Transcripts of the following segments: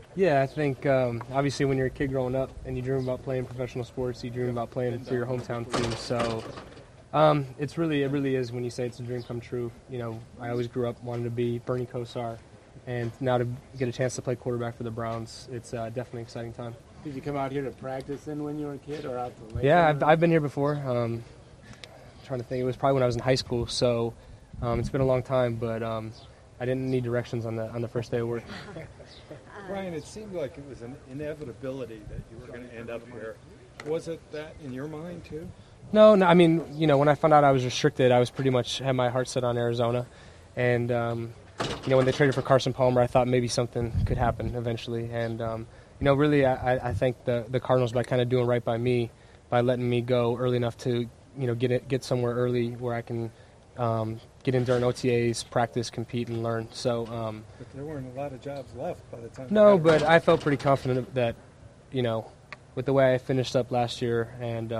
Yeah, I think obviously when you're a kid growing up and you dream about playing professional sports, you dream about playing for your hometown team. So it really is when you say it's a dream come true. You know, I always grew up wanting to be Bernie Kosar, and now to get a chance to play quarterback for the Browns, it's definitely an exciting time. Did you come out here to practice then when you were a kid, or out to Lake? Yeah, I've been here before. Trying to think, it was probably when I was in high school, so it's been a long time, but I didn't need directions on the first day of work. Brian, it seemed like it was an inevitability that you were going to end up here. Was it that in your mind too? No, I mean, you know, when I found out I was restricted, I was pretty much had my heart set on Arizona, and you know, when they traded for Carson Palmer, I thought maybe something could happen eventually, and you know, really, I thank the Cardinals by kind of doing right by me, by letting me go early enough to, you know, get somewhere early where I can get in during OTAs, practice, compete, and learn. So, But there weren't a lot of jobs left by the time. no, but I felt pretty confident that, you know, with the way I finished up last year and,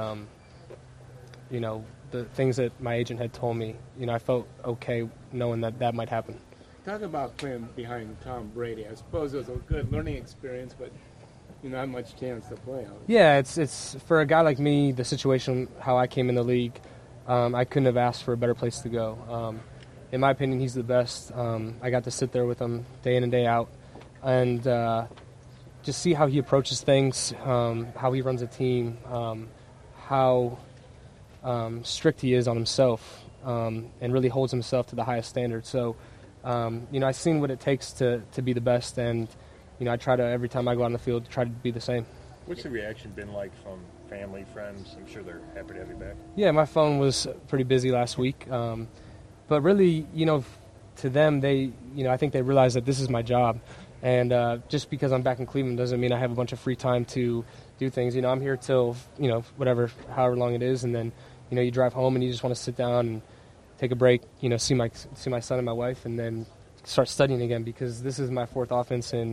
you know, the things that my agent had told me, you know, I felt okay knowing that might happen. Talk about playing behind Tom Brady. I suppose it was a good learning experience, but not much chance to play out. Yeah, it's for a guy like me, the situation, how I came in the league, I couldn't have asked for a better place to go. In my opinion, he's the best. I got to sit there with him day in and day out and just see how he approaches things, how he runs a team, how strict he is on himself, and really holds himself to the highest standard. So, you know, I've seen what it takes to be the best, and, you know, I try to, every time I go out on the field, try to be the same. What's the reaction been like from family, friends? I'm sure they're happy to have you back. Yeah, my phone was pretty busy last week. But really, you know, to them, they, you know, I think they realize that this is my job. And just because I'm back in Cleveland doesn't mean I have a bunch of free time to do things. You know, I'm here till, you know, whatever, however long it is. And then, you know, you drive home and you just want to sit down and take a break, you know, see my son and my wife, and then start studying again, because this is my fourth offense in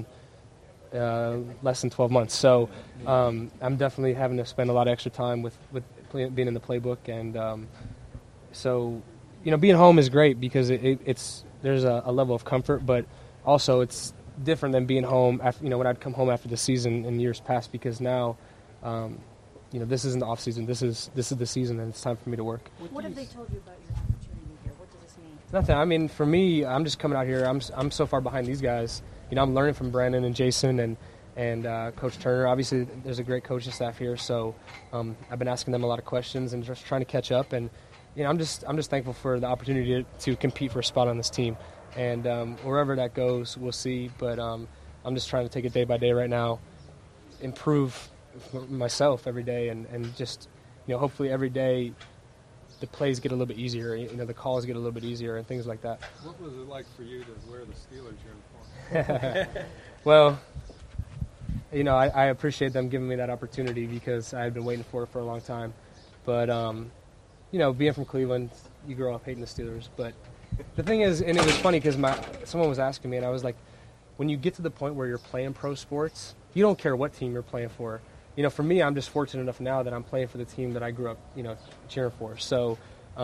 less than 12 months. So I'm definitely having to spend a lot of extra time with being in the playbook. And so, you know, being home is great because it's there's a level of comfort, but also it's different than being home after, you know, when I'd come home after the season in years past, because now, you know, this isn't the off season. This is the season, and it's time for me to work. What have they told you about your opportunity here? What does this mean? Nothing. I mean, for me, I'm just coming out here. I'm so far behind these guys. You know, I'm learning from Brandon and Jason and Coach Turner. Obviously, there's a great coaching staff here, so I've been asking them a lot of questions and just trying to catch up. And you know, I'm just thankful for the opportunity to compete for a spot on this team. And wherever that goes, we'll see. But I'm just trying to take it day by day right now, improve myself every day, and just, you know, hopefully every day the plays get a little bit easier. You know, the calls get a little bit easier and things like that. What was it like for you to wear the Steelers uniform? Well, you know, I appreciate them giving me that opportunity because I had been waiting for it for a long time. But, you know, being from Cleveland, you grow up hating the Steelers. But the thing is, and it was funny because someone was asking me, and I was like, when you get to the point where you're playing pro sports, you don't care what team you're playing for. You know, for me, I'm just fortunate enough now that I'm playing for the team that I grew up, you know, cheering for. So,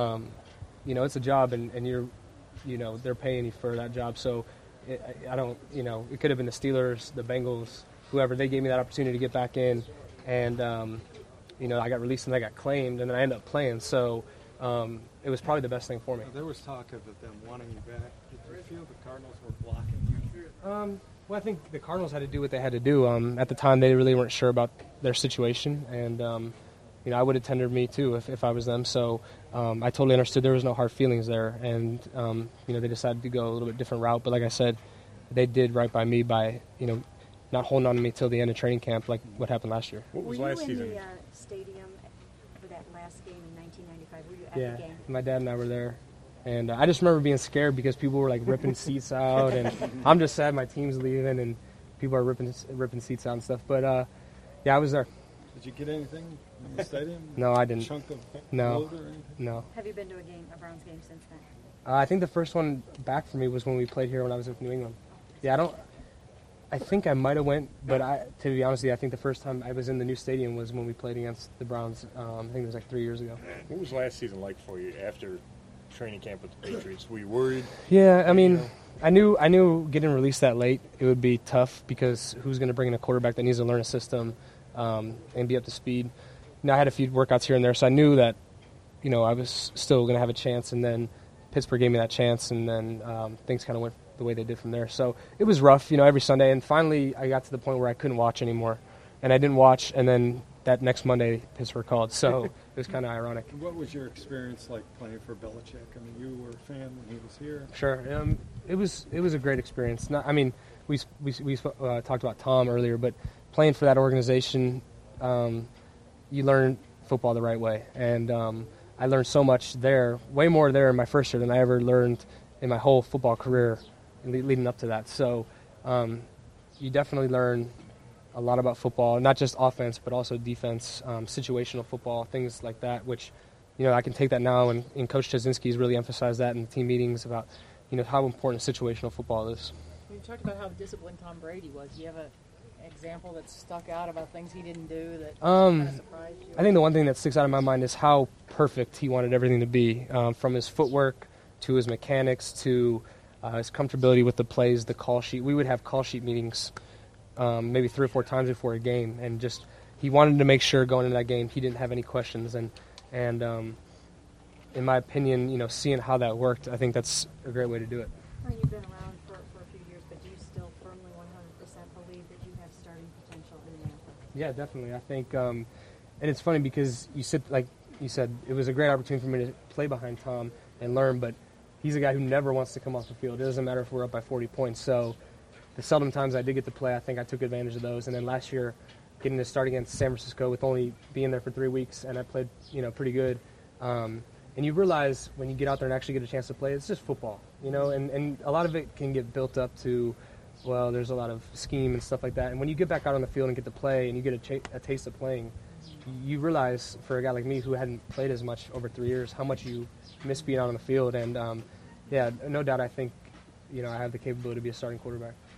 you know, it's a job, and you're, you know, they're paying you for that job. So I don't, you know, it could have been the Steelers, the Bengals, whoever. They gave me that opportunity to get back in, and, you know, I got released and I got claimed, and then I ended up playing. So it was probably the best thing for me. There was talk of them wanting you back. Did you feel the Cardinals were blocking you? Well, I think the Cardinals had to do what they had to do. At the time, they really weren't sure about their situation, and you know, I would have tendered me too if I was them. So I totally understood there was no hard feelings there, and you know, they decided to go a little bit different route. But like I said, they did right by me by, you know, not holding on to me till the end of training camp, like what happened last year. What was Were you last in season? the stadium for that last game in 1995? Were you at Yeah, the game? my dad and I were there. And I just remember being scared because people were like ripping seats out, and I'm just sad my team's leaving, and people are ripping seats out and stuff. But yeah, I was there. Did you get anything in the stadium? No, I didn't. Chunk of No. gold or anything? No, Have you been to a Browns game since then? I think the first one back for me was when we played here when I was with New England. Yeah, I think I might have went, but to be honest with you, I think the first time I was in the new stadium was when we played against the Browns. I think it was like 3 years ago. What was last season like for you after training camp with the Patriots. Were you worried? Yeah, I mean, I knew getting released that late, it would be tough because who's going to bring in a quarterback that needs to learn a system and be up to speed? I had a few workouts here and there, so I knew that, I was still going to have a chance, and then Pittsburgh gave me that chance, and then things kind of went the way they did from there. So it was rough, every Sunday, and finally I got to the point where I couldn't watch anymore, and I didn't watch, and then that next Monday Pittsburgh called, so it was kind of ironic. What was your experience like playing for Belichick? I mean, you were a fan when he was here. Sure, it was a great experience. We talked about Tom earlier, but playing for that organization, you learn football the right way, and I learned so much there, way more there in my first year than I ever learned in my whole football career leading up to that. So you definitely learn a lot about football, not just offense, but also defense, situational football, things like that, which, I can take that now, and Coach Jasinski's really emphasized that in the team meetings about, how important situational football is. You talked about how disciplined Tom Brady was. Do you have an example that stuck out about things he didn't do that kind of surprised you? I think the one thing that sticks out in my mind is how perfect he wanted everything to be, from his footwork to his mechanics to his comfortability with the plays, the call sheet. We would have call sheet meetings maybe 3 or 4 times before a game, and just he wanted to make sure going into that game he didn't have any questions. And in my opinion, seeing how that worked, I think that's a great way to do it. Well, you've been around for a few years, but do you still firmly 100% believe that you have starting potential in the NFL? Yeah, definitely. I think, and it's funny because like you said, it was a great opportunity for me to play behind Tom and learn, but he's a guy who never wants to come off the field. It doesn't matter if we're up by 40 points. So the seldom times I did get to play, I think I took advantage of those. And then last year, getting to start against San Francisco with only being there for 3 weeks, and I played, pretty good. And you realize when you get out there and actually get a chance to play, it's just football, and a lot of it can get built up to, well, there's a lot of scheme and stuff like that. And when you get back out on the field and get to play and you get a taste of playing, you realize for a guy like me who hadn't played as much over 3 years, how much you miss being out on the field. And, yeah, no doubt I think, I have the capability to be a starting quarterback.